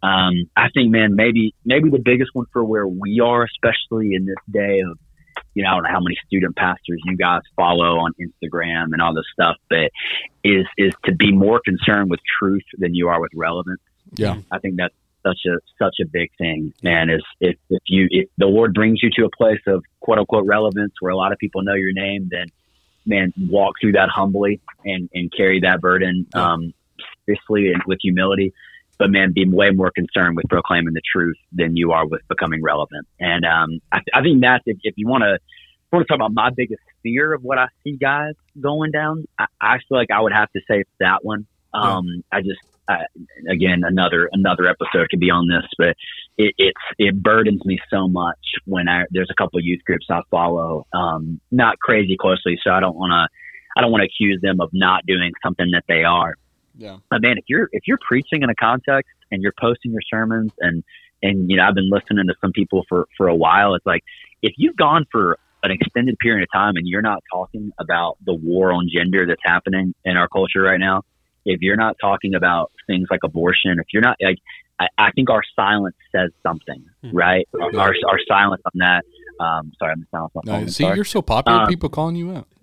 I think, man, maybe the biggest one for where we are, especially in this day of, you know, I don't know how many student pastors you guys follow on Instagram and all this stuff, but is to be more concerned with truth than you are with relevance. Yeah, I think that's such a big thing, man. Is if the Lord brings you to a place of quote unquote relevance where a lot of people know your name, then man, walk through that humbly and carry that burden seriously and with humility. But man, be way more concerned with proclaiming the truth than you are with becoming relevant. And I think that's if you want to talk about my biggest fear of what I see guys going down, I feel like I would have to say it's that one. Again, another episode could be on this, but it burdens me so much when there's a couple of youth groups I follow, not crazy closely, so I don't want to accuse them of not doing something that they are. Yeah. But man, if you're preaching in a context and you're posting your sermons and you know, I've been listening to some people for a while, it's like if you've gone for an extended period of time and you're not talking about the war on gender that's happening in our culture right now, if you're not talking about things like abortion, if you're not like, I think our silence says something, right? Our silence on that. Sorry, I'm silent. No, see, you're so popular, people calling you out.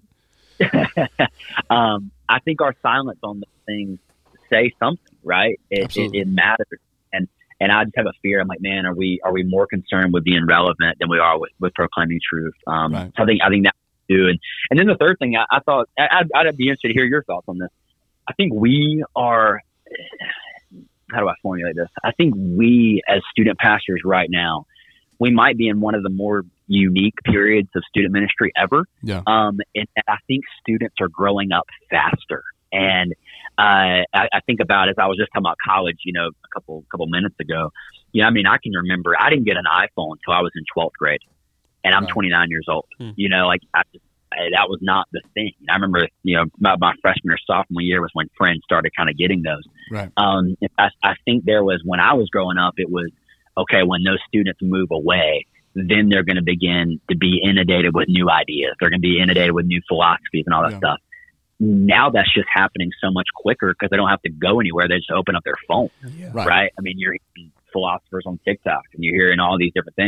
I think our silence on those things say something, right? It matters. And I just have a fear. I'm like, man, are we more concerned with being relevant than we are with proclaiming truth? Right. So I think that too. And then the third thing, I thought I'd be interested to hear your thoughts on this. I think we are, how do I formulate this? I think we as student pastors right now, we might be in one of the more unique periods of student ministry ever. Yeah. And I think students are growing up faster. And I think about, as I was just talking about college, you know, a couple minutes ago, you know, I mean, I can remember I didn't get an iPhone until I was in 12th grade, and I'm 29 years old. You know, like that was not the thing. I remember, you know, my freshman or sophomore year was when friends started kind of getting those. Right. I think there was, when I was growing up, it was, okay, when those students move away, then they're going to begin to be inundated with new ideas. They're going to be inundated with new philosophies and all that stuff. Now that's just happening so much quicker because they don't have to go anywhere. They just open up their phone, right? I mean, you're hearing philosophers on TikTok and you're hearing all these different things.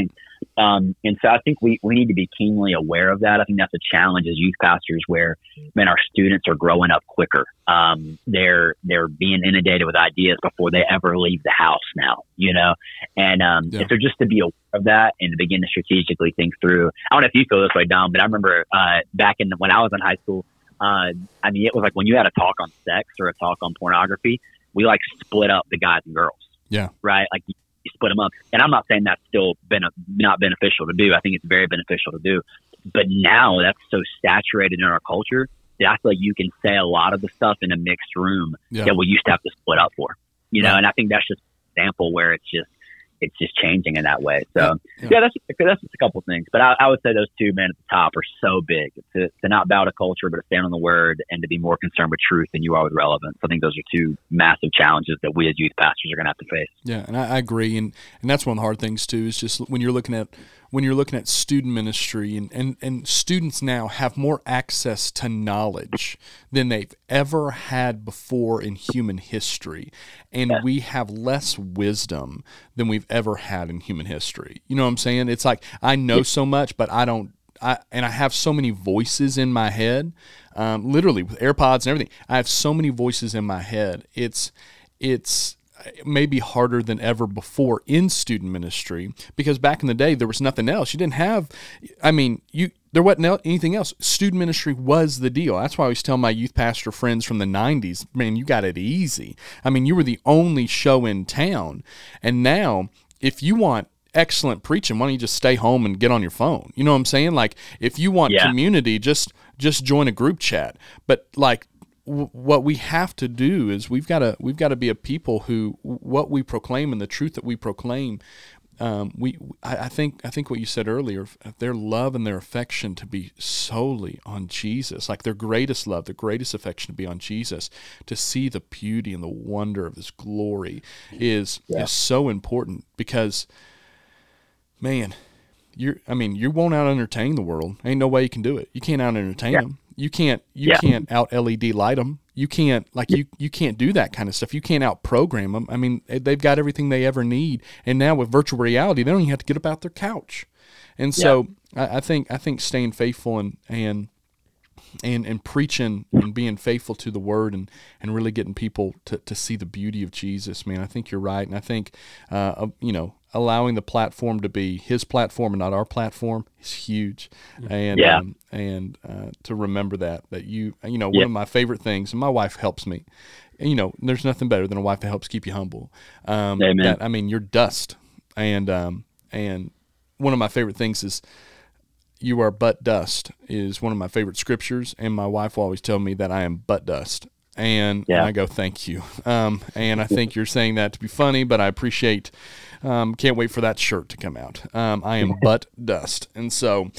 And so I think we need to be keenly aware of that. I think that's a challenge as youth pastors where, man, our students are growing up quicker. They're being inundated with ideas before they ever leave the house now, and so just to be aware of that and to begin to strategically think through. I don't know if you feel this way, Dom, but I remember back when I was in high school, it was like when you had a talk on sex or a talk on pornography, we like split up the guys and girls. Yeah. Right. Like you split them up. And I'm not saying that's still not beneficial to do. I think it's very beneficial to do. But now that's so saturated in our culture that I feel like you can say a lot of the stuff in a mixed room that we used to have to split up for, and I think that's just an example where it's just changing in that way. So that's just a couple things, but I would say those two, man, at the top are so big to not bow to culture, but to stand on the word and to be more concerned with truth than you are with relevance. I think those are two massive challenges that we as youth pastors are going to have to face. Yeah. And I agree. And that's one of the hard things too, is just when you're looking at student ministry and students now have more access to knowledge than they've ever had before in human history. And we have less wisdom than we've ever had in human history. You know what I'm saying? It's like, I know so much, but I have so many voices in my head, literally with AirPods and everything. I have so many voices in my head. It's maybe harder than ever before in student ministry, because back in the day there was nothing else. You didn't have, there wasn't anything else. Student ministry was the deal. That's why I always tell my youth pastor friends from the 90s, man, you got it easy. You were the only show in town. And now, if you want excellent preaching, why don't you just stay home and get on your phone? You know what I'm saying? Like, if you want community, just join a group chat. But like, what we have to do is we've got to be a people who, what we proclaim and the truth that we proclaim, I think what you said earlier, their love and their affection to be solely on Jesus, like their greatest love, their greatest affection to be on Jesus, to see the beauty and the wonder of His glory is so important, because, man, you won't out entertain the world. Ain't no way you can do it. You can't out entertain them. You can't out LED light them. You can't you can't do that kind of stuff. You can't out program them. They've got everything they ever need. And now with virtual reality, they don't even have to get up out their couch. And so I think staying faithful and preaching and being faithful to the word and really getting people to see the beauty of Jesus, man, I think you're right. And I think, allowing the platform to be His platform and not our platform is huge. And to remember that one of my favorite things, and my wife helps me, there's nothing better than a wife that helps keep you humble. Amen. You're dust. And one of my favorite things is, you are but dust, is one of my favorite scriptures. And my wife will always tell me that I am but dust. And I go, thank you. And I think you're saying that to be funny, but I appreciate, can't wait for that shirt to come out. I am but dust. And so,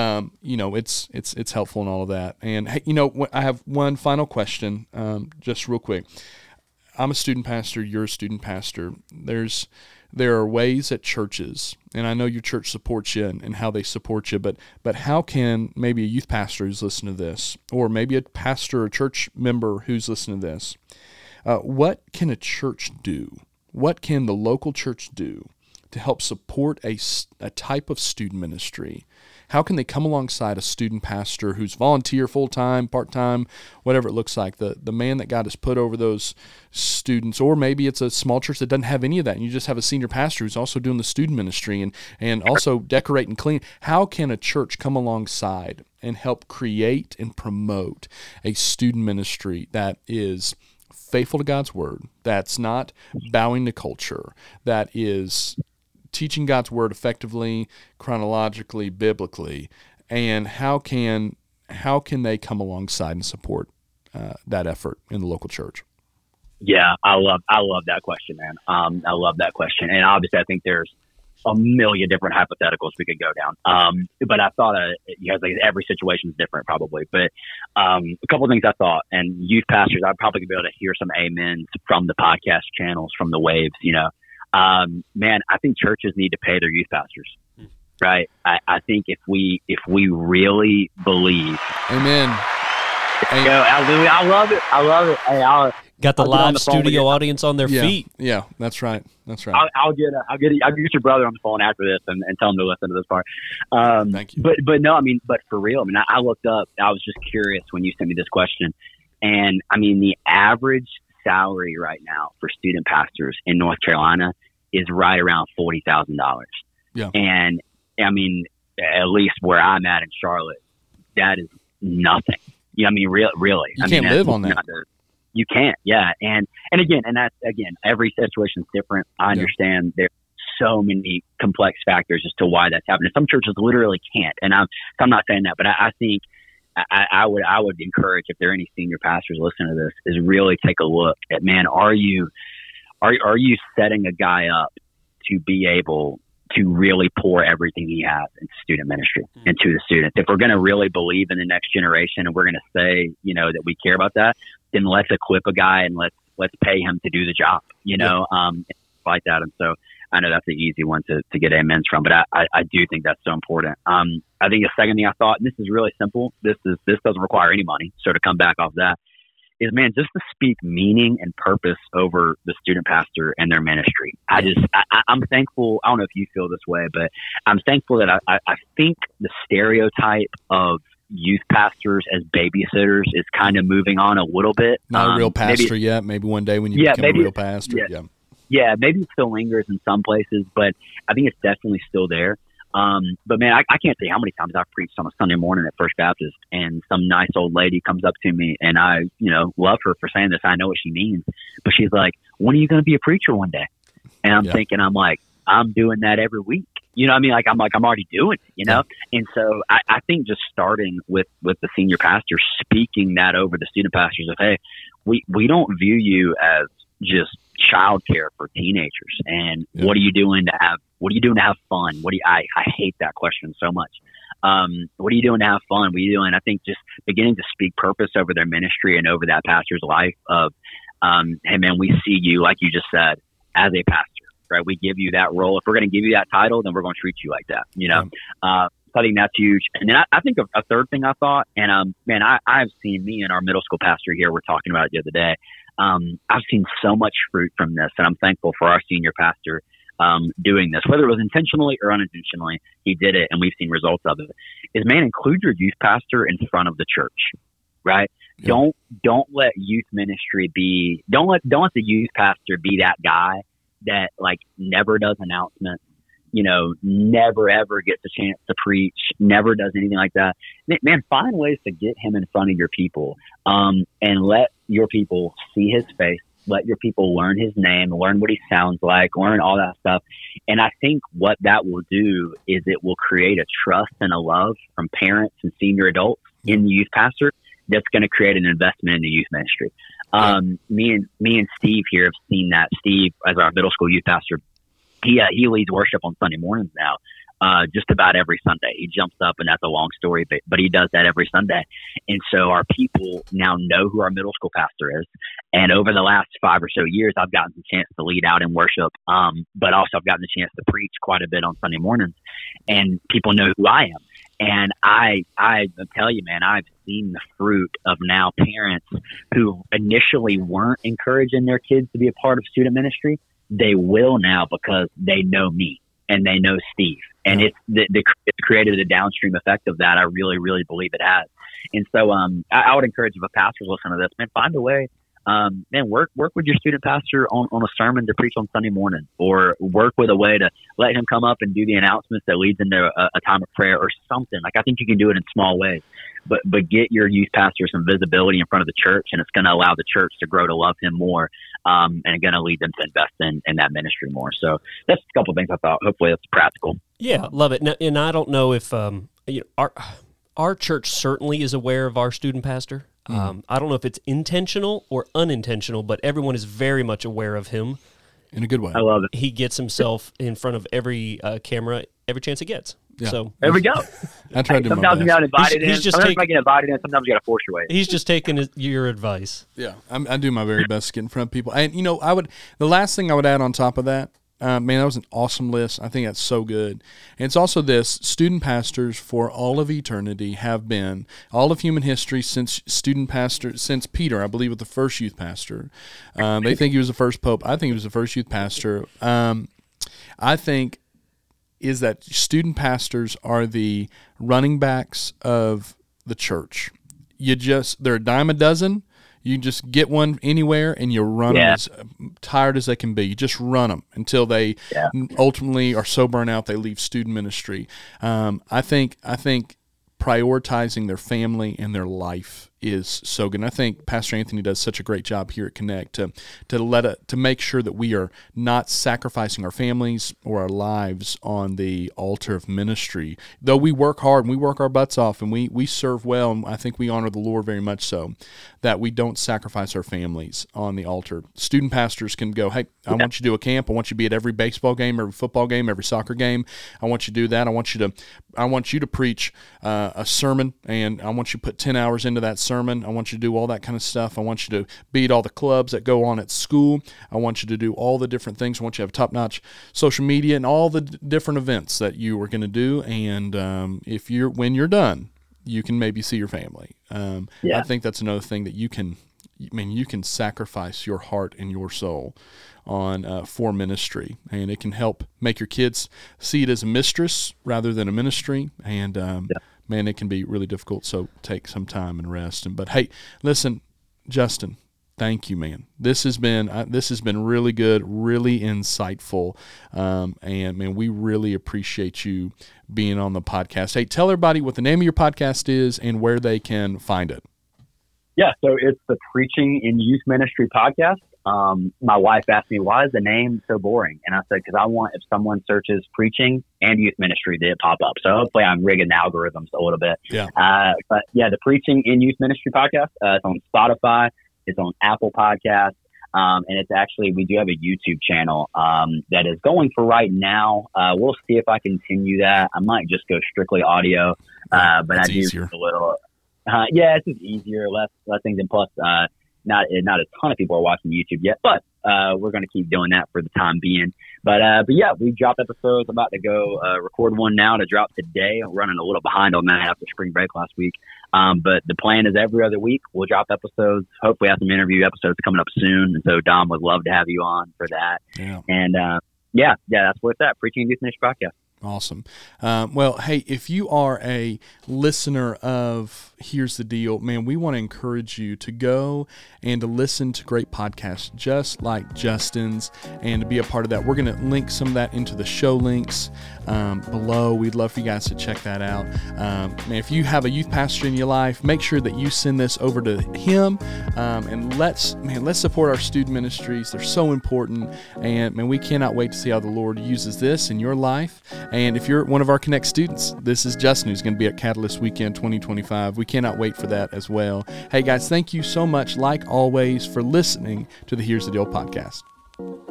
it's helpful in all of that. And hey, I have one final question, just real quick. I'm a student pastor. You're a student pastor. There are ways at churches, and I know your church supports you and how they support you, but how can maybe a youth pastor who's listening to this, or maybe a pastor or church member who's listening to this, what can a church do? What can the local church do to help support a type of student ministry? How can they come alongside a student pastor who's volunteer, full-time, part-time, whatever it looks like, the man that God has put over those students? Or maybe it's a small church that doesn't have any of that, and you just have a senior pastor who's also doing the student ministry and also decorate and clean. How can a church come alongside and help create and promote a student ministry that is faithful to God's word, that's not bowing to culture, that is teaching God's word effectively, chronologically, biblically, and how can they come alongside and support that effort in the local church? Yeah, I love that question, man. I love that question, and obviously, I think there's a million different hypotheticals we could go down. But I thought, every situation is different, probably. But a couple of things I thought, and youth pastors, I'd probably be able to hear some amens from the podcast channels, from the waves, man, I think churches need to pay their youth pastors, right? I think if we really believe, amen. I love it. Hey, Got the I'll get on live the phone with studio you. audience on their Yeah, feet. yeah, that's right. That's right. I'll get your brother on the phone after this and tell him to listen to this part. Thank you. But no, I mean, but for real, I mean, I looked up. I was just curious when you sent me this question, and I mean, the average salary right now for student pastors in North Carolina is right around $40,000. Yeah. And I mean, at least where I'm at in Charlotte, that is nothing. I mean, really, You I can't mean, live that's on that. not you can't, yeah. And that's every situation is different. I understand there's so many complex factors as to why that's happening. Some churches literally can't, and I'm not saying that, but I think I would encourage, if there are any senior pastors listening to this, is really take a look at, man, are you setting a guy up to be able to really pour everything he has into student ministry, into the students? If we're going to really believe in the next generation, and we're going to say, that we care about that, then let's equip a guy and let's pay him to do the job, like that. And so I know that's the easy one to get amens from, but I do think that's so important. I think the second thing I thought, and this is really simple, this doesn't require any money, so to come back off that, is, man, just to speak meaning and purpose over the student pastor and their ministry. I'm thankful. I don't know if you feel this way, but I'm thankful that I think the stereotype of youth pastors as babysitters is kind of moving on a little bit. Not a real pastor yet. Maybe one day when you become a real pastor. Yeah, maybe it still lingers in some places, but I think it's definitely still there. But man, I can't say how many times I've preached on a Sunday morning at First Baptist, and some nice old lady comes up to me, and I, love her for saying this. I know what she means, but she's like, "When are you going to be a preacher one day?" And I'm thinking, I'm doing that every week. I'm already doing it, And so I think just starting with the senior pastor, speaking that over the student pastors of, hey, we don't view you as just childcare for teenagers. And what are you doing to have fun? I hate that question so much. What are you doing to have fun? What are you doing? I think just beginning to speak purpose over their ministry and over that pastor's life of, hey man, we see you, like you just said, as a pastor, right? We give you that role. If we're going to give you that title, then we're going to treat you like that, So I think that's huge. And then I think a third thing I thought, and man, I've seen, me and our middle school pastor here, we're talking about it the other day. I've seen so much fruit from this, and I'm thankful for our senior pastor doing this, whether it was intentionally or unintentionally. He did it, and we've seen results of it. Is, man, include your youth pastor in front of the church, right? Yeah. Don't let youth ministry be. Don't let the youth pastor be that guy that never does announcements. Never ever gets a chance to preach, never does anything like that. Man, find ways to get him in front of your people, and let your people see his face, let your people learn his name, learn what he sounds like, learn all that stuff. And I think what that will do is it will create a trust and a love from parents and senior adults in the youth pastor that's going to create an investment in the youth ministry. Me and Steve here have seen that. Steve, as our middle school youth pastor, he leads worship on Sunday mornings now, just about every Sunday. He jumps up, and that's a long story, but he does that every Sunday. And so our people now know who our middle school pastor is. And over the last 5 or so years, I've gotten the chance to lead out in worship, but also I've gotten the chance to preach quite a bit on Sunday mornings, and people know who I am. And I tell you, man, I've seen the fruit of now parents who initially weren't encouraging their kids to be a part of student ministry. They will now, because they know me and they know Steve, and it's created a downstream effect of that. I really, really believe it has. And so, I would encourage, if a pastor's listening to this, man, find a way, man, work with your student pastor on a sermon to preach on Sunday morning, or work with a way to let him come up and do the announcements that leads into a time of prayer or something. I think you can do it in small ways, but get your youth pastor some visibility in front of the church, and it's going to allow the church to grow to love him more, and going to lead them to invest in that ministry more. So that's a couple of things I thought. Hopefully that's practical. Yeah, love it. Now, and I don't know if our church certainly is aware of our student pastor. I don't know if it's intentional or unintentional, but everyone is very much aware of him. In a good way. I love it. He gets himself in front of every camera every chance he gets. Yeah. So there we go. I tried to. Sometimes you got invited in. Sometimes you get invited in. Sometimes you got to force your way. He's just taking your advice. Yeah, I do my very best to get in front of people. And the last thing I would add on top of that Man, that was an awesome list. I think that's so good. And it's also this: student pastors for all of eternity have been, all of human history since since Peter, I believe, was the first youth pastor. They think he was the first pope. I think he was the first youth pastor. I think is that student pastors are the running backs of the church. They're a dime a dozen. You just get one anywhere and you run them as tired as they can be. You just run them until they ultimately are so burnt out they leave student ministry. I think prioritizing their family and their life is so good. And I think Pastor Anthony does such a great job here at Connect to make sure that we are not sacrificing our families or our lives on the altar of ministry. Though we work hard and we work our butts off and we serve well, and I think we honor the Lord very much so, that we don't sacrifice our families on the altar. Student pastors can go, hey, I want you to do a camp. I want you to be at every baseball game, every football game, every soccer game. I want you to do that. I want you to preach a sermon, and I want you to put 10 hours into that sermon. I want you to do all that kind of stuff. I want you to be at all the clubs that go on at school. I want you to do all the different things. I want you to have top-notch social media and all the different events that you are going to do. And when you're done, you can maybe see your family. I think that's another thing that you can sacrifice your heart and your soul on for ministry, and it can help make your kids see it as a mistress rather than a ministry. And man, it can be really difficult. So take some time and rest. But hey, listen, Justin, thank you, man. This has been really good, really insightful, and man, we really appreciate you being on the podcast. Hey, tell everybody what the name of your podcast is and where they can find it. Yeah, so it's the Preaching in Youth Ministry podcast. My wife asked me, why is the name so boring? And I said, because I want, if someone searches preaching and youth ministry, that it pop up. So hopefully I'm rigging the algorithms a little bit. Yeah. But yeah, the Preaching in Youth Ministry podcast, it's on Spotify, it's on Apple Podcasts. And it's actually, we do have a YouTube channel that is going for right now. We'll see if I continue that. I might just go strictly audio, but I do easier. A little. It's just easier, less things, and plus, not a ton of people are watching YouTube yet, but we're going to keep doing that for the time being. But yeah, we dropped episodes. About to go record one now to drop today. I'm running a little behind on that after spring break last week. But the plan is every other week we'll drop episodes. Hopefully, have some interview episodes coming up soon. And so Dom would love to have you on for that. Yeah. And that's where it's at. Preaching Youth Ministry podcast. Awesome. Well, hey, if you are a listener of Here's the Deal, man, we want to encourage you to go and to listen to great podcasts just like Justin's and to be a part of that. We're going to link some of that into the show links below. We'd love for you guys to check that out. Man, if you have a youth pastor in your life, make sure that you send this over to him, and let's support our student ministries. They're so important, and man, we cannot wait to see how the Lord uses this in your life. And if you're one of our Connect students, this is Justin, who's going to be at Catalyst Weekend 2025. We cannot wait for that as well. Hey guys, thank you so much, like always, for listening to the Here's the Deal podcast.